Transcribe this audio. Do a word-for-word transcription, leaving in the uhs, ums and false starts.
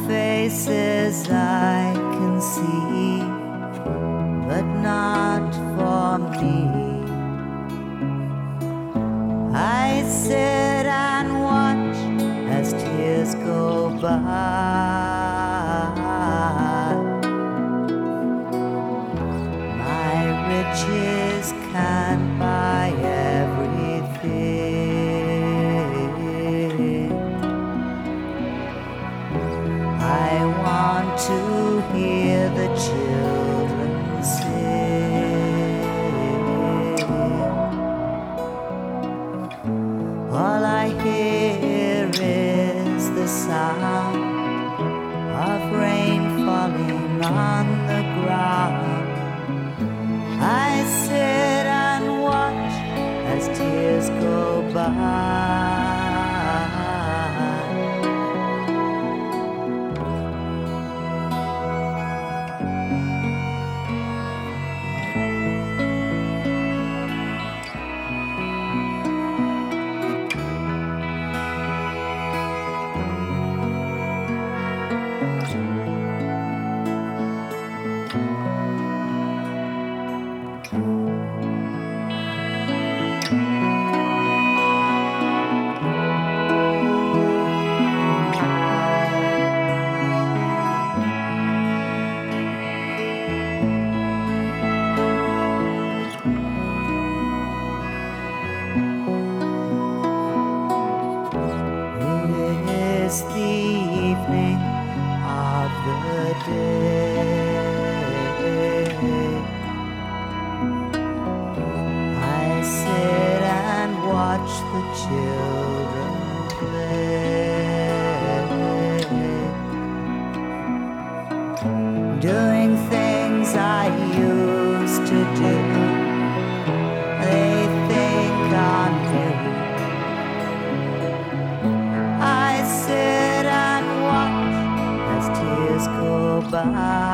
faces I can see, but not for me. I sit and watch as tears go by. My riches can't buy everything. I want to hear the children sing. All I hear is the sound of rain falling on the ground. I sit and watch as tears go by. It's the evening of the day. I sit and watch the children play, doing things I used to do. They think I'm new. I sit and watch as tears go by.